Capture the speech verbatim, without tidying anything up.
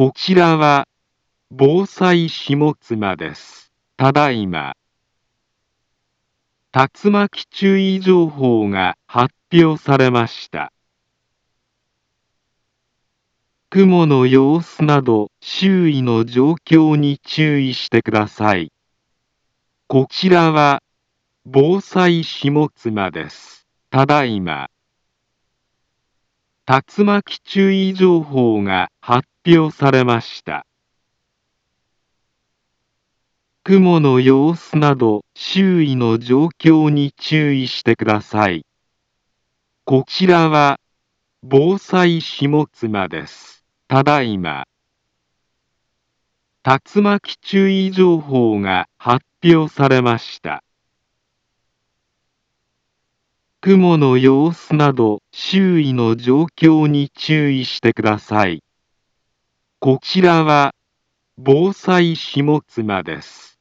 こちらは防災下妻です。ただいま竜巻注意情報が発表されました。雲の様子など周囲の状況に注意してください。こちらは防災下妻です。ただいま竜巻注意情報が発表されました。雲の様子など周囲の状況に注意してください。こちらは防災下妻です。ただいま竜巻注意情報が発表されました。雲の様子など周囲の状況に注意してください。こちらは防災下妻です。